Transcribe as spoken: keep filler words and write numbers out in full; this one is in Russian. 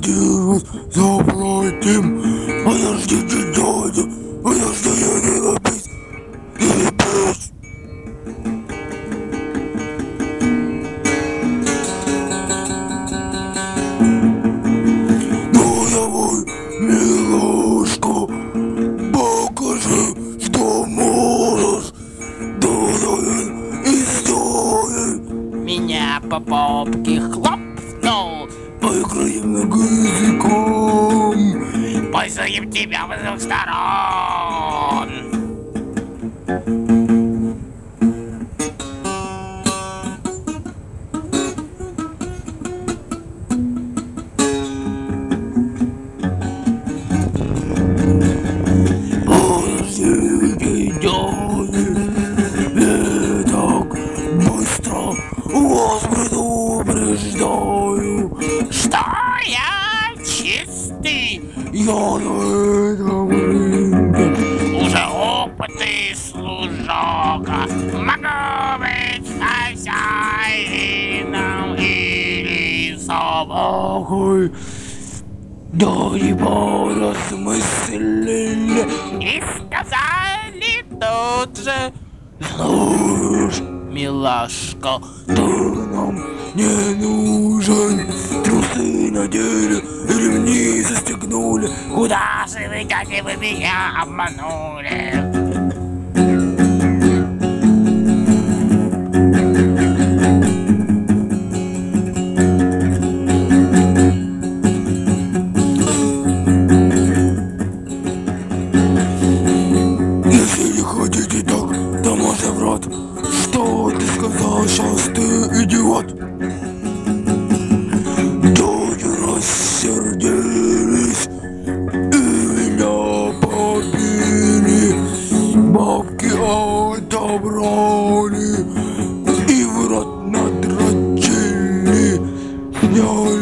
вас заплатим. Подождите, дядя, подождите, лопись, лопись. Ну давай, милашка, покажи, что можешь. Достоин и стоин. Меня по попке хлопнул. Поиграем на языком. Позовем тебя с двух сторон. Подождите, дядя, не так быстро вас предупреждаю, Что я чистый, я на этом рынке. уже опытный служака. Могу быть хозяином или собакой. Да не поразмыслили. И сказали тут же: Знаешь, милашка, ты нам не нужен. Трусы надели и ремни застегнули. куда же вы, дядя, вы меня обманули? Если не хотите так, то можно, брат. Что ты сказал сейчас, ты идиот? Дяди рассердились и меня побили. Бабки отобрали и в рот надрочили. Сняли